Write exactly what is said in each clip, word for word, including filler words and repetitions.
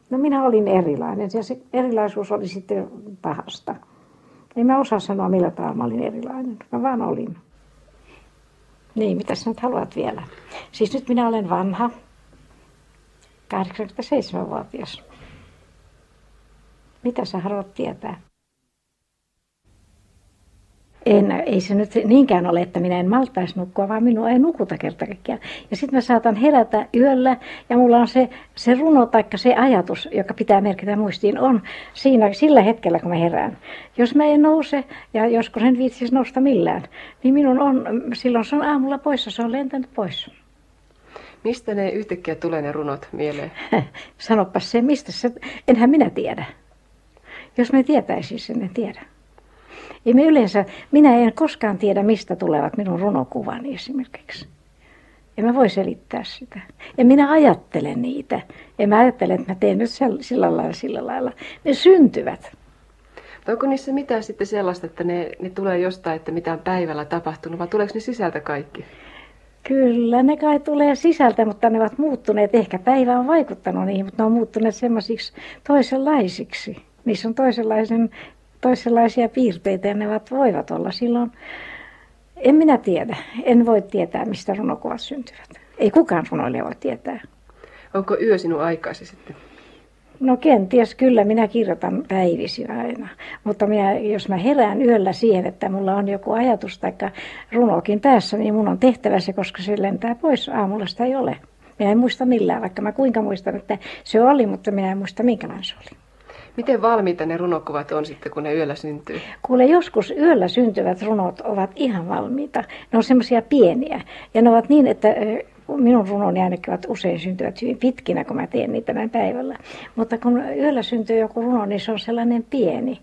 No minä olin erilainen ja se erilaisuus oli sitten pahasta. En mä osaa sanoa millä tavalla mä olin erilainen. Mä vaan olin. Niin, mitä sä nyt haluat vielä? Siis nyt minä olen vanha. kahdeksankymmentäseitsemänvuotias. Mitä sä haluat tietää? En, ei se nyt niinkään ole, että minä en maltaisi nukkua, vaan minua ei nukuta kerta kaikkiaan. Ja sitten mä saatan herätä yöllä ja mulla on se, se runo tai se ajatus, joka pitää merkitä muistiin, on siinä, sillä hetkellä, kun mä herään. Jos mä en nouse ja joskus en viitsisi nousta millään, niin minun on, silloin se on aamulla poissa, se on lentänyt pois. Mistä ne yhtäkkiä tulee ne runot mieleen? Sanopas se, mistä se, enhän minä tiedä. Jos me tietäisin sen, en tiedä. Ei me yleensä, minä en koskaan tiedä, mistä tulevat minun runokuvani esimerkiksi. En mä voi selittää sitä. En minä ajattele niitä. En mä ajattele, että mä teen nyt sillä lailla, sillä lailla. Ne syntyvät. Onko niissä mitään sitten sellaista, että ne, ne tulee jostain, että mitä on päivällä tapahtunut, vai tuleeko ne sisältä kaikki? Kyllä, ne kai tulee sisältä, mutta ne ovat muuttuneet. Ehkä päivä on vaikuttanut niihin, mutta ne on muuttuneet semmoisiksi toisenlaisiksi. Niissä on toisenlaisen... toisenlaisia piirteitä ja ne voivat olla silloin. En minä tiedä. En voi tietää, mistä runokuvat syntyvät. Ei kukaan runoilija voi tietää. Onko yö sinun aikasi sitten? No kenties kyllä, minä kirjoitan päivisin aina. Mutta minä, jos mä herään yöllä siihen, että mulla on joku ajatus tai runokin päässä, niin mun on tehtävä se, koska se lentää pois. Aamulla sitä ei ole. Minä en muista millään, vaikka mä kuinka muistan, että se oli, mutta minä en muista minkälainen se oli. Miten valmiita ne runokuvat on sitten, kun ne yöllä syntyy? Kuule, joskus yöllä syntyvät runot ovat ihan valmiita. Ne on semmoisia pieniä. Ja ne ovat niin, että minun runoni ainakin ovat usein syntyvät hyvin pitkinä, kun mä teen niitä näin päivällä. Mutta kun yöllä syntyy joku runo, niin se on sellainen pieni.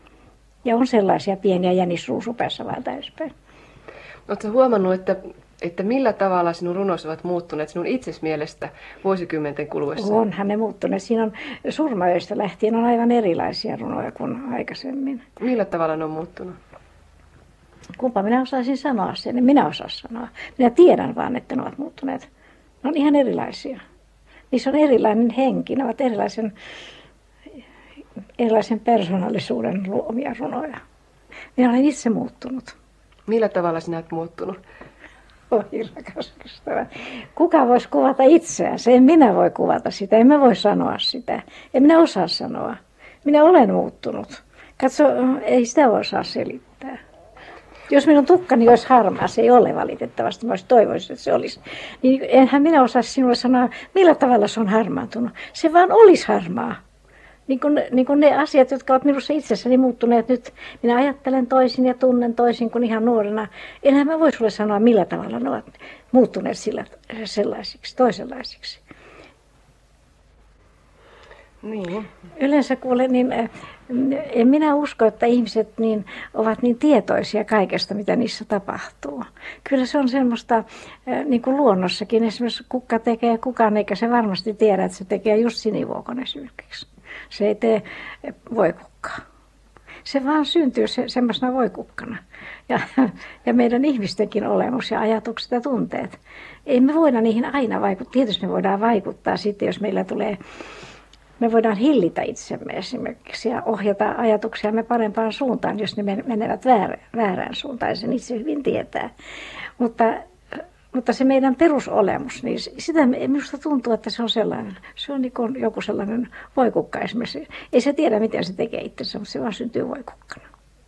Ja on sellaisia pieniä jänisruusupäässä vaan täyspäin. Oletko huomannut, että, että millä tavalla sinun runosi ovat muuttuneet sinun itses mielestä vuosikymmenten kuluessa? Onhan ne muuttuneet. Siinä on surmaöistä lähtien on aivan erilaisia runoja kuin aikaisemmin. Millä tavalla ne on muuttunut? Kumpa minä osaisin sanoa sen, en minä osaa sanoa. Minä tiedän vaan, että ne ovat muuttuneet. Ne on ihan erilaisia. Niissä on erilainen henki, ne ovat erilaisen, erilaisen persoonallisuuden luomia runoja. Minä olen itse muuttunut. Millä tavalla sinä olet muuttunut? Oi rakas ystävä. Kuka voisi kuvata itseään? Se en minä voi kuvata sitä, en mä voi sanoa sitä. En minä osaa sanoa. Minä olen muuttunut. Katso, ei sitä voi saa selittää. Jos minun tukkani olisi harmaa, se ei ole valitettavasti, mä toivoisin, että se olisi. Niin enhän minä osaa sinulle sanoa, millä tavalla se on harmaantunut. Se vaan olisi harmaa. Niin kuin, niin kuin ne asiat, jotka ovat minussa itsessäni muuttuneet nyt. Minä ajattelen toisin ja tunnen toisin kuin ihan nuorena. Enhän mä voi sulle sanoa, millä tavalla ne ovat muuttuneet sillä, sellaisiksi, toisenlaisiksi. Niin. Yleensä kuule, niin en minä usko, että ihmiset niin, ovat niin tietoisia kaikesta, mitä niissä tapahtuu. Kyllä se on semmoista, niin kuin luonnossakin, esimerkiksi kukka tekee kukaan, eikä se varmasti tiedä, että se tekee just sinivuokon esimerkiksi. Se ei tee voikukkaa. Se vaan syntyy se, semmoisena voikukkana. Ja, ja meidän ihmistenkin olemus ja ajatukset ja tunteet. Ei me voida niihin aina vaikuttaa. Tietysti me voidaan vaikuttaa sitten, jos meillä tulee... Me voidaan hillitä itsemme esimerkiksi ja ohjata ajatuksiamme parempaan suuntaan, jos ne menevät väärään suuntaan. Sen itse hyvin tietää. Mutta, mutta se meidän perusolemus, niin sitä minusta tuntuu, että se on sellainen. Se on niin kuin joku sellainen voikukka esimerkiksi. Ei se tiedä, miten se tekee itsensä, mutta se vaan syntyy voikukkana.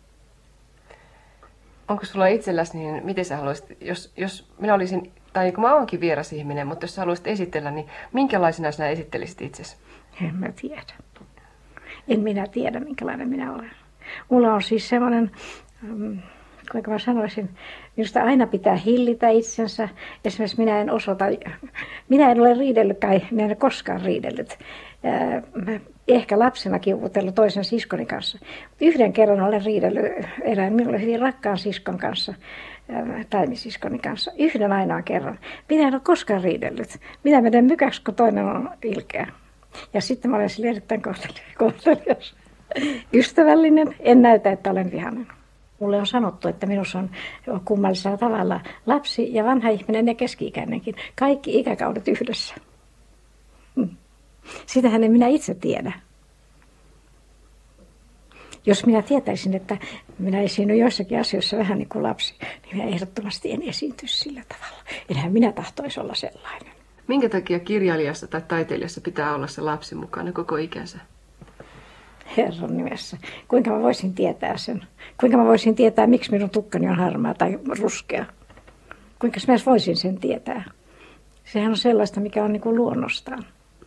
Onko sulla itselläsi, niin miten sä haluaisit, jos, jos minä olisin, tai kun mä oonkin vieras ihminen, mutta jos sä haluaisit esitellä, niin minkälaisena sinä esittelisit itsesi? En mä tiedä. En minä tiedä, minkälainen minä olen. Mulla on siis semmoinen, kuinka mä sanoisin, minusta aina pitää hillitä itsensä. Esimerkiksi minä en osoita, minä en ole riidellyt, kai minä en ole koskaan riidellyt. Ehkä lapsena kiukutellut toisen siskoni kanssa. Yhden kerran olen riidellyt erään minulle hyvin rakkaan siskon kanssa, taimisiskoni kanssa. Yhden ainoan kerran. Minä en ole koskaan riidellyt. Minä menen mykäksi, kun toinen on ilkeä. Ja sitten mä olen sille erittäin kohtelias, ystävällinen, en näytä, että olen vihainen. Mulle on sanottu, että minussa on kummallisella tavalla lapsi ja vanha ihminen ja keski-ikäinenkin. Kaikki ikäkaudet yhdessä. Hmm. Sitähän en minä itse tiedä. Jos minä tietäisin, että minä esiinnyn joissakin asioissa vähän niin kuin lapsi, niin minä ehdottomasti en esiintyisi sillä tavalla. Enhän minä tahtoisi olla sellainen. Minkä takia kirjailijassa tai taiteilijassa pitää olla se lapsi mukana koko ikänsä? Herran nimessä. Kuinka mä voisin tietää sen? Kuinka mä voisin tietää, miksi minun tukkani on harmaa tai ruskea? Kuinka mä voisin sen tietää? Sehän on sellaista, mikä on niin kuin luonnostaan.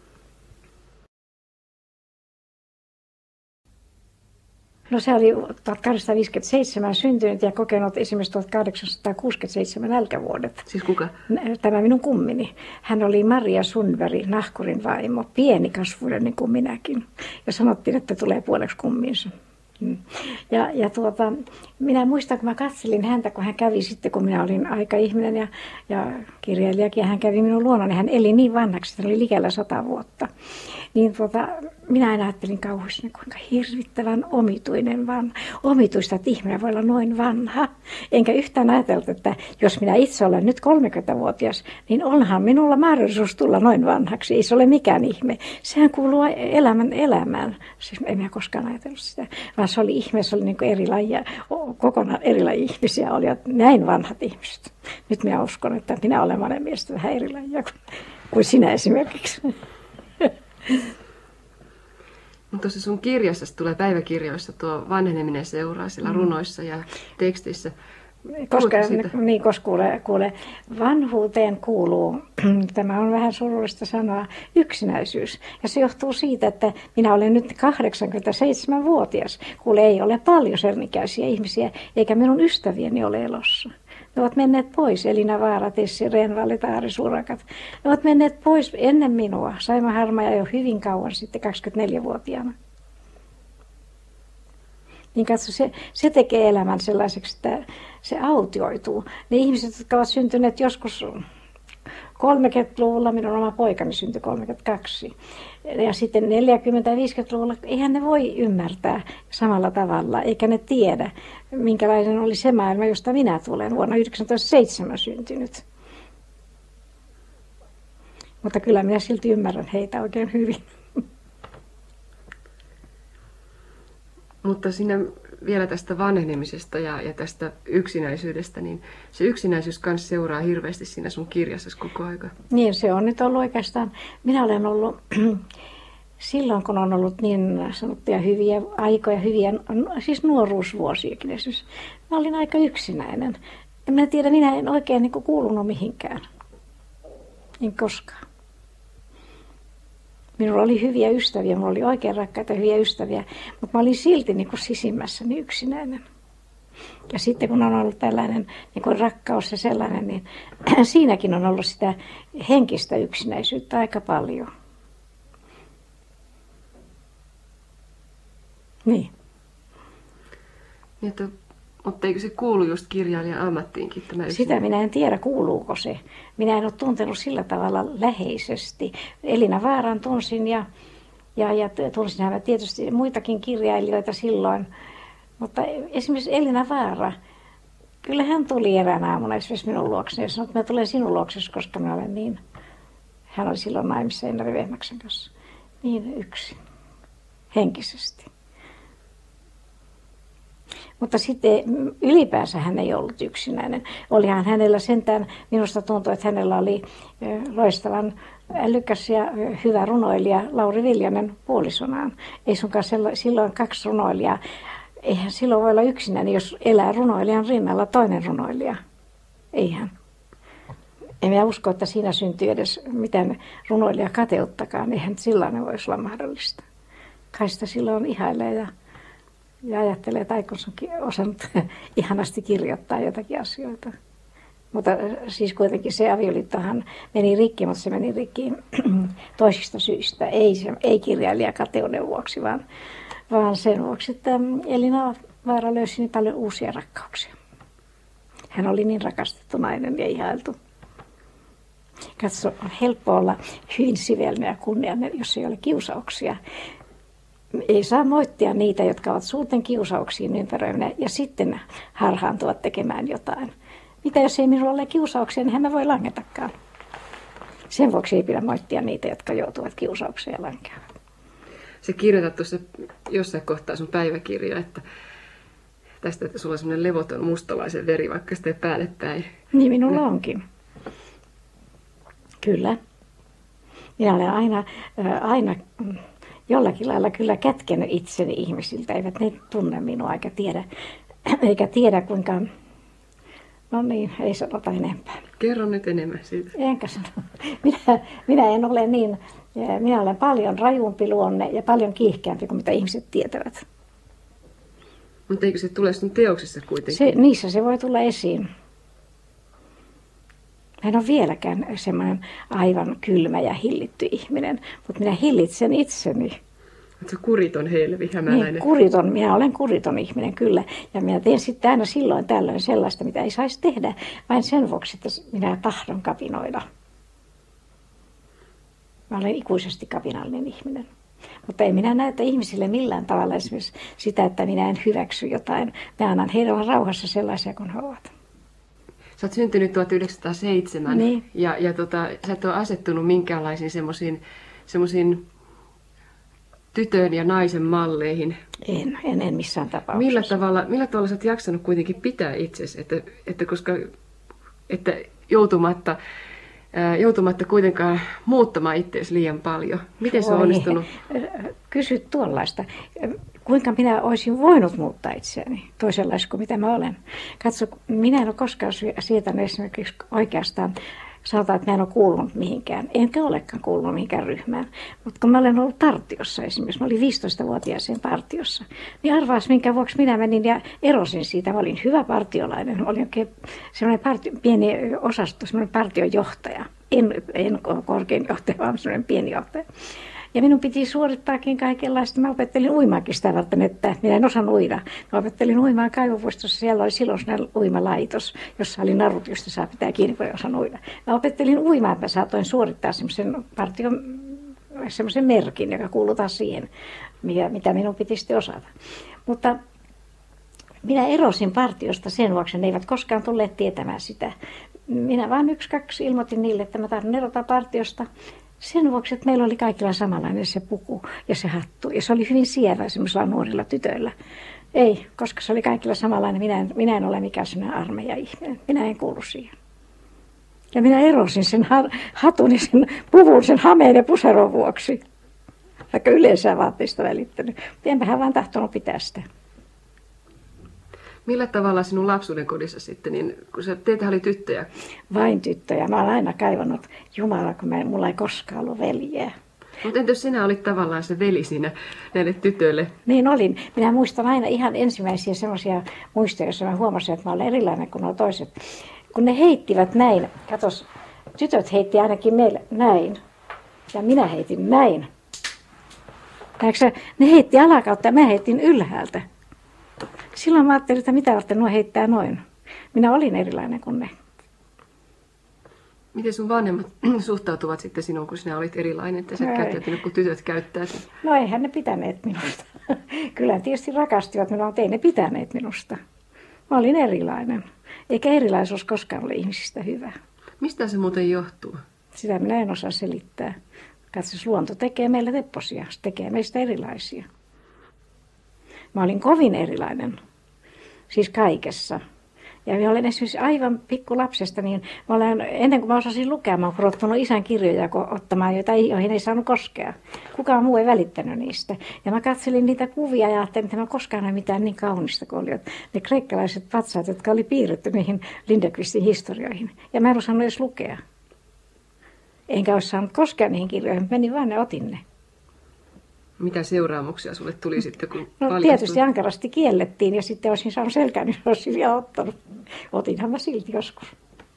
No se oli tuhatkahdeksansataaviisikymmentäseitsemän syntynyt ja kokenut esimerkiksi tuhatkahdeksansataakuusikymmentäseitsemän nälkävuodet. Siis kuka? Tämä minun kummini. Hän oli Maria Sundberg, nahkurin vaimo, pieni kasvuinen niin kuin minäkin. Ja sanottiin, että tulee puoleksi kumminsa. Ja, ja tuota, minä muistan, kun mä katselin häntä, kun hän kävi sitten, kun minä olin aikaihminen ja, ja kirjailijakin, ja hän kävi minun luonani. Hän eli niin vanhaksi, että hän oli likellä sata vuotta. Niin tuota, minä aina ajattelin kauhuissani, kuinka hirvittävän omituinen vanha. Omituista, että ihminen voi olla noin vanha. Enkä yhtään ajatellut, että jos minä itse olen nyt kolmekymmentävuotias, niin onhan minulla mahdollisuus tulla noin vanhaksi. Ei se ole mikään ihme. Sehän kuuluu elämän elämään. Siis en minä koskaan ajatellut sitä. Vaan se oli ihme, se oli niin kuin eri lajia, kokonaan eri lajia ihmisiä oli, näin vanhat ihmiset. Nyt minä uskon, että minä olen monen mielestä vähän eri lajia kuin, kuin sinä esimerkiksi. Tuossa sun kirjassa tulee päiväkirjoissa tuo vanheneminen seuraa siellä runoissa ja tekstissä. Koska, niin, koska kuule, kuule, vanhuuteen kuuluu, tämä on vähän surullista sanoa, yksinäisyys. Ja se johtuu siitä, että minä olen nyt kahdeksankymmentäseitsemänvuotias. Kuule, ei ole paljon sernikäisiä ihmisiä, eikä minun ystävieni ole elossa. Ne ovat menneet pois, Elina Vaara, Tessi Renvalli, Taari Surakat. Ne ovat menneet pois ennen minua. Saima Harmaja jo hyvin kauan sitten, kaksikymmentäneljävuotiaana. Niin katso, se, se tekee elämän sellaiseksi, että se autioituu. Ne ihmiset, jotka ovat syntyneet joskus kolmekymmentäluvulla, minun oma poikani syntyi kolmekymmentäkaksi. Ja sitten neljäkymmentä- ja viisikymmentäluvulla, eihän ne voi ymmärtää samalla tavalla, eikä ne tiedä, minkälainen oli se maailma, josta minä tulen, vuonna yhdeksäntoistaseitsemän syntynyt. Mutta kyllä minä silti ymmärrän heitä oikein hyvin. Mutta siinä vielä tästä vanhenemisesta ja, ja tästä yksinäisyydestä, niin se yksinäisyys kanssa seuraa hirveästi siinä sun kirjassasi koko aika. Niin, se on nyt ollut oikeastaan, minä olen ollut silloin, kun on ollut niin sanottuja hyviä aikoja, hyviä, siis nuoruusvuosiakin esimerkiksi, mä olin aika yksinäinen. En minä tiedä, minä en oikein niin kuin kuulunut mihinkään, en koskaan. Minulla oli hyviä ystäviä, minulla oli oikein rakkaita hyviä ystäviä, mutta mä olin silti niin kuin sisimmässäni yksinäinen. Ja sitten kun on ollut tällainen niin kuin rakkaus ja sellainen, niin siinäkin on ollut sitä henkistä yksinäisyyttä aika paljon. Niin. Niin, että, mutta eikö se kuulu just kirjailijan ammattiinkin tämä Sitä minä en tiedä, kuuluuko se. Minä en ole tuntenut sillä tavalla läheisesti. Elina Vaaran tunsin ja, ja, ja tunsin hän tietysti muitakin kirjailijoita silloin. Mutta esimerkiksi Elina Vaara, kyllä hän tuli eräänä aamuna esimerkiksi minun luokseni ja sanoi, että mä tulen sinun luoksesi, koska minä olen niin, hän oli silloin naimissa Einari Vehmaksen kanssa, niin yksin, henkisesti. Mutta sitten ylipäänsä hän ei ollut yksinäinen. Olihan hänellä sentään, minusta tuntui, että hänellä oli loistavan älykäs ja hyvä runoilija Lauri Viljanen puolisonaan. Ei sunkaan silloin kaksi runoilijaa. Eihän silloin voi olla yksinäinen, jos elää runoilijan rinnalla toinen runoilija. Eihän. En minä usko, että siinä syntyy edes mitään runoilija kateuttakaan. Eihän silloin voisi olla mahdollista. Kai sitä silloin ihailee ja Ja ajattelee, että Aikonsa on osannut ihanasti kirjoittaa jotakin asioita. Mutta siis kuitenkin se avioliittohan meni rikki, mutta se meni rikki toisista syistä. Ei, se, ei kirjailijakateuden vuoksi, vaan, vaan sen vuoksi, että Elina Vaara löysi niin paljon uusia rakkauksia. Hän oli niin rakastettu nainen ja ihailtu. Katso, on helppo olla hyvin siveellinen ja kunniallinen, jos ei ole kiusauksia. Ei saa moittia niitä, jotka ovat suurten kiusauksiin ympäröiminä ja sitten harhaantuvat tekemään jotain. Mitä jos ei minulla ole kiusauksia, niin hän mä voi langetakaan. Sen vuoksi ei pidä moittia niitä, jotka joutuvat kiusaukseen ja lankeavat. Sä kirjoitat tuossa jossain kohtaa sun päiväkirjaa, että tästä, että sulla on semmoinen levoton mustalaisen veri, vaikka sitä päälle päin. Niin minulla onkin. Kyllä. Minä olen aina, aina jollakin lailla kyllä kätkenyt itseni ihmisiltä. Eivät ne tunne minua eikä tiedä, eikä tiedä kuinka... No niin, ei sanota enempää. Kerro nyt enemmän siitä. Enkä sano. Minä, minä en ole niin... Minä olen paljon rajumpi luonne ja paljon kiihkeämpi kuin mitä ihmiset tietävät. Mutta eikö se tule sun teoksissa kuitenkin? Se, niissä se voi tulla esiin. Mä en ole vieläkään semmoinen aivan kylmä ja hillitty ihminen, mutta minä hillitsen itseni. Se kuriton helvi, hämäläinen. Niin, kuriton. Minä olen kuriton ihminen, kyllä. Ja minä teen sitten aina silloin tällöin sellaista, mitä ei saisi tehdä, vain sen vuoksi, että minä tahdon kapinoida. Mä olen ikuisesti kapinallinen ihminen. Mutta ei minä näytä ihmisille millään tavalla esimerkiksi sitä, että minä en hyväksy jotain. Mä annan heidän olla rauhassa sellaisia kuin he ovat. Sä oot syntynyt tuhatyhdeksänsataaseitsemän niin. ja, ja tota, sä et ole asettunut minkäänlaisiin semmoisiin semmoisiin tytön ja naisen malleihin. En, en, en missään tapauksessa. Millä tavalla, millä tavalla sä oot jaksanut kuitenkin pitää itsesi, että, että, koska, että joutumatta, ää, joutumatta kuitenkaan muuttamaan itseäsi liian paljon? Miten se on onnistunut? Kysy tuollaista. Kuinka minä olisin voinut muuttaa itseäni toisenlaista kuin mitä mä olen? Katso, minä en ole koskaan sietänyt esimerkiksi oikeastaan, sanotaan, että mä en ole kuulunut mihinkään. Enkä olekaan kuulunut mihinkään ryhmään. Mutta kun mä olen ollut partiossa esimerkiksi, mä olin viisitoistavuotiaaseen partiossa, niin arvaas minkä vuoksi minä menin ja erosin siitä. Mä olin hyvä partiolainen, mä olin oikein semmoinen partio, pieni osasto, semmoinen partiojohtaja. En, en korkein johtaja, vaan semmoinen pieni johtaja. Ja minun piti suorittaakin kaikenlaista. Mä opettelin uimaakin sitä varten, että minä en osannut uida. Mä opettelin uimaan Kaivopuistossa. Siellä oli silloin uimalaitos, jossa oli narut, josta saa pitää kiinni, kun ei osannut uida. Mä opettelin uimaan, että saatoin suorittaa semmoisen partion, semmoisen merkin, joka kuuluu taas siihen, mitä minun piti sitten osata. Mutta minä erosin partiosta sen vuoksi, ne eivät koskaan tulleet tietämään sitä. Minä vaan yksi, kaksi ilmoitin niille, että mä tahdon erota partiosta. Sen vuoksi, että meillä oli kaikilla samanlainen se puku ja se hattu. Ja se oli hyvin sievä semmoisilla nuorilla tytöillä. Ei, koska se oli kaikilla samanlainen. Minä en, minä en ole mikään sellainen armeija-ihminen. Minä en kuulu siihen. Ja minä erosin sen hatun ja sen puvun, sen hameen ja puseron vuoksi. Vaikka yleensä vaatteista välittänyt. Mutta enpähän vaan tahtonut pitää sitä. Millä tavalla sinun lapsuuden kodissa sitten, niin kun sä, teitä oli tyttöjä? Vain tyttöjä. Mä olen aina kaivannut Jumalaa, kun mä, mulla ei koskaan ollut veljeä. Mutta entäs sinä olit tavallaan se veli siinä näille tytöille? Niin olin. Minä muistan aina ihan ensimmäisiä semmoisia muistoja, joissa mä huomasin, että mä olen erilainen kuin nuo toiset. Kun ne heittivät näin, katos, tytöt heitti ainakin meille näin, ja minä heitin näin. Näetkö, ne heitti alakautta ja mä heitin ylhäältä. Silloin mä ajattelin, että mitä varten nuo heittää noin. Minä olin erilainen kuin ne. Miten sun vanhemmat suhtautuvat sitten sinuun, kun sinä olit erilainen, että sä et käyttäytynyt, kun tytöt käyttää? No eihän ne pitäneet minusta. Kyllä tietysti rakastivat minua, mutta ei ne pitäneet minusta. Mä olin erilainen. Eikä erilaisuus koskaan ole ihmisistä hyvä. Mistä se muuten johtuu? Sitä minä en osaa selittää. Katsos, luonto tekee meille tepposia. Se tekee meistä erilaisia. Mä olin kovin erilainen. Siis kaikessa. Ja minä olen esimerkiksi aivan pikkulapsesta, niin mä olen, ennen kuin mä osasin lukea, mä olen kurottanut isän kirjoja ottamaan, joita, joihin ei saanut koskea. Kukaan muu ei välittänyt niistä. Ja mä katselin niitä kuvia ja ajattelin, että mä koskaan näe mitään niin kaunista kuin olivat ne kreikkalaiset patsaat, jotka oli piirretty niihin Lindqvistin historioihin. Ja mä en osannut edes lukea. Enkä olisi saanut koskea niihin kirjoihin, menin vaan ja otin ne. Mitä seuraamuksia sulle tuli sitten, kun No paljastui? Tietysti ankarasti kiellettiin ja sitten olisin saanut selkään, niin olisin vielä ottanut. Otinhan mä silti joskus.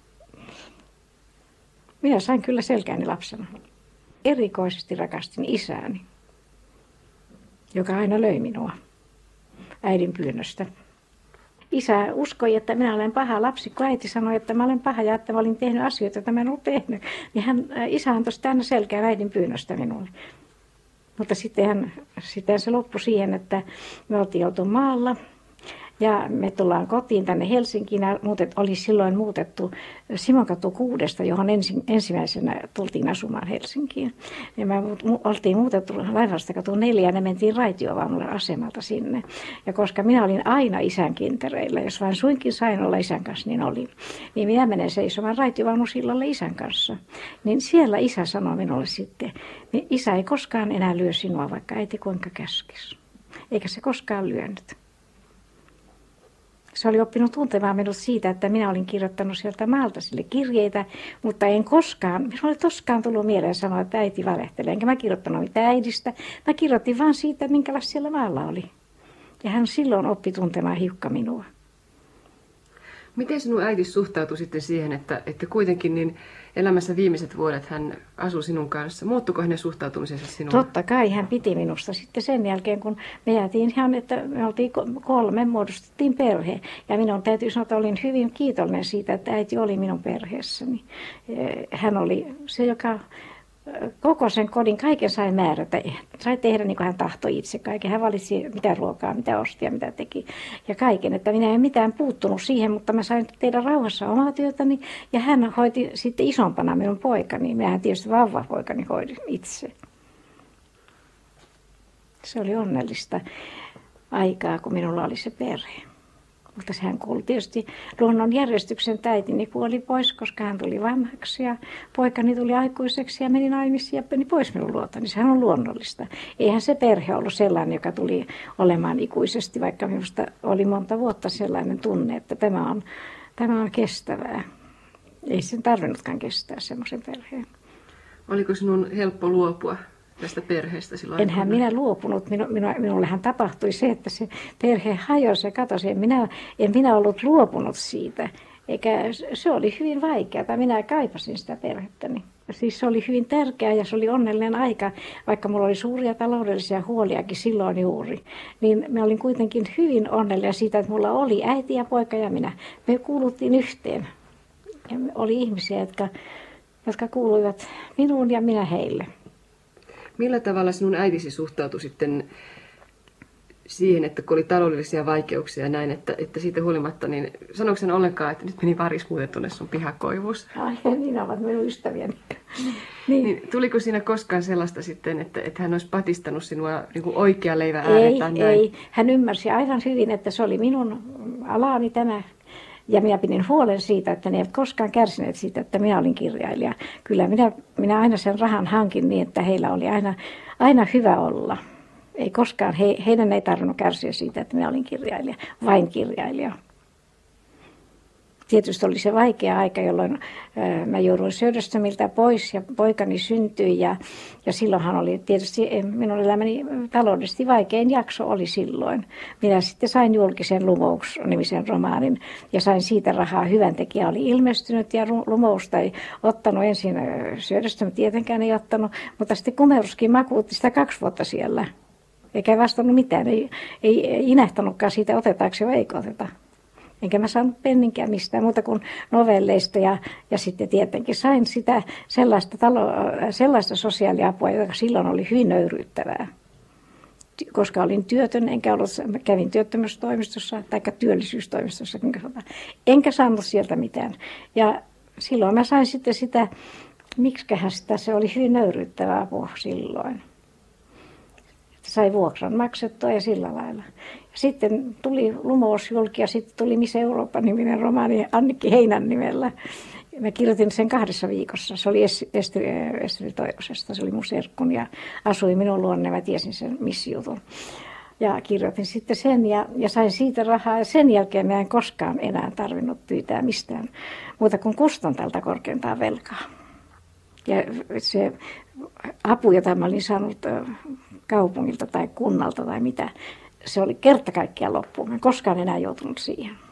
Minä sain kyllä selkääni lapsena. Erikoisesti rakastin isääni, joka aina löi minua äidin pyynnöstä. Isä uskoi, että minä olen paha lapsi, kun äiti sanoi, että mä olen paha ja että mä olin tehnyt asioita, joita mä en ollut tehnyt. Niin hän, isä antoi sitten aina selkään äidin pyynnöstä minulle. Mutta sittenhän, sitten se loppui siihen, että me oltiin oltu maalla Ja me tullaan kotiin tänne Helsinkiin ja muutet, oli silloin muutettu Simonkatu kuudesta, johon ensi, ensimmäisenä tultiin asumaan Helsinkiin. Ja me oltiin muutettu Laivastoskatu neljä ja ne mentiin raitiovaunulle asemalta sinne. Ja koska minä olin aina isän kintereillä, jos vain suinkin sain olla isän kanssa, niin oli. Niin minä menen seisomaan raitiovaunusillalle isän kanssa. Niin siellä isä sanoi minulle sitten, niin isä ei koskaan enää lyö sinua, vaikka äiti kuinka käskisi. Eikä se koskaan lyönyt. Se oli oppinut tuntemaan minut siitä, että minä olin kirjoittanut sieltä maalta sille kirjeitä, mutta en koskaan, minulla oli koskaan tullut mieleen sanoa, että äiti valehtelee. Enkä mä kirjoittanut mitään äidistä, mä kirjoitin vaan siitä, minkälaista siellä maalla oli. Ja hän silloin oppi tuntemaan hiukka minua. Miten sinun äiti suhtautui sitten siihen, että, että kuitenkin niin elämässä viimeiset vuodet hän asui sinun kanssa? Muuttuiko hänen suhtautumisensa sinuun? Totta kai hän piti minusta sitten sen jälkeen, kun me jäätiin ihan, että me oltiin kolme, muodostettiin perhe. Ja minun täytyy sanoa, että olin hyvin kiitollinen siitä, että äiti oli minun perheessäni. Hän oli se, joka koko sen kodin kaiken sai määrätä. Sai tehdä niin kuin hän tahtoi itse kaiken. Hän valitsi mitä ruokaa, mitä osti ja mitä teki. Ja kaiken. Että minä en mitään puuttunut siihen, mutta mä sain tehdä rauhassa omaa työtäni. Ja hän hoiti sitten isompana minun poikani. Minähän tietysti vauvapoikani hoidin itse. Se oli onnellista aikaa, kun minulla oli se perhe. Mutta sehän kuului tietysti luonnon järjestyksen, että äitini kuoli pois, koska hän tuli vanhaksi ja poikani tuli aikuiseksi ja meni naimisiin ja meni pois minun luotani. Sehän on luonnollista. Eihän se perhe ollut sellainen, joka tuli olemaan ikuisesti, vaikka minusta oli monta vuotta sellainen tunne, että tämä on, tämä on kestävää. Ei sen tarvinnutkaan kestää semmoisen perheen. Oliko sinun helppo luopua tästä perheestä silloin? Enhän minä luopunut. Minu, minu, minullehan tapahtui se, että se perhe hajosi ja katosi. En minä, en minä ollut luopunut siitä. Eikä, se oli hyvin vaikeaa. Minä kaipasin sitä perhettäni. Siis se oli hyvin tärkeää ja se oli onnellinen aika, vaikka minulla oli suuria taloudellisia huoliakin silloin juuri. Niin me olin kuitenkin hyvin onnellinen siitä, että minulla oli äiti ja poika ja minä. Me kuuluttiin yhteen. Ja oli ihmisiä, jotka, jotka kuuluivat minuun ja minä heille. Millä tavalla sinun äitisi suhtautui sitten siihen, että kun oli taloudellisia vaikeuksia ja näin, että, että siitä huolimatta, niin sanoiko hän ollenkaan, että nyt meni varis muuten tuonne sun pihakoivuus? Ai, niin ovat minun ystäviäni. niin. Niin, tuliko siinä koskaan sellaista sitten, että, että hän olisi patistanut sinua niin kuin oikea leivä ääreen? Ei, ei. Hän ymmärsi aivan hyvin, että se oli minun alani tämä. Ja minä pidin huolen siitä, että ne eivät koskaan kärsineet siitä, että minä olin kirjailija. Kyllä minä, minä aina sen rahan hankin niin, että heillä oli aina, aina hyvä olla. Ei koskaan, he, heidän ei tarvinnut kärsiä siitä, että minä olin kirjailija, vain kirjailija. Tietysti oli se vaikea aika, jolloin ää, mä jouduin Söderströmiltä pois ja poikani syntyi. Ja, ja silloinhan oli tietysti minun elämäni taloudellisesti vaikein jakso oli silloin. Minä sitten sain julkisen Lumous-nimisen romaanin ja sain siitä rahaa. Hyväntekijä oli ilmestynyt ja Lumousta ei ottanut ensin. Söderström tietenkään ei ottanut, mutta sitten Kumeruskin makuutti sitä kaksi vuotta siellä. Eikä vastannut mitään, ei, ei, ei inähtänytkaan siitä otetaanko vai eikö oteta. Enkä mä saanut penninkään mistään muuta kuin novelleista ja, ja sitten tietenkin sain sitä sellaista, talo, sellaista sosiaaliapua, joka silloin oli hyvin nöyryyttävää. Koska olin työtön, enkä ollut, kävin työttömyystoimistossa tai työllisyystoimistossa, enkä saanut sieltä mitään. Ja silloin mä sain sitten sitä, miksiköhän sitä, se oli hyvin nöyryyttävää apua silloin. Sai vuokran maksettua ja sillä lailla. Sitten tuli Lumous julki ja sitten tuli Miss Eurooppa-niminen romaani Annikki Heinän nimellä. Mä kirjoitin sen kahdessa viikossa. Se oli Esteri Toivosesta, se oli mun serkkuni ja asui minun luonne. Mä tiesin sen missijutun. Ja kirjoitin sitten sen ja, ja sain siitä rahaa. Ja sen jälkeen mä en koskaan enää tarvinnut pyytää mistään muuta kuin kustantalta korkeintaan velkaa. Ja se apu, jota mä olin saanut kaupungilta tai kunnalta tai mitä, se oli kerta kaikkiaan loppuun. Mä en koskaan enää joutunut siihen.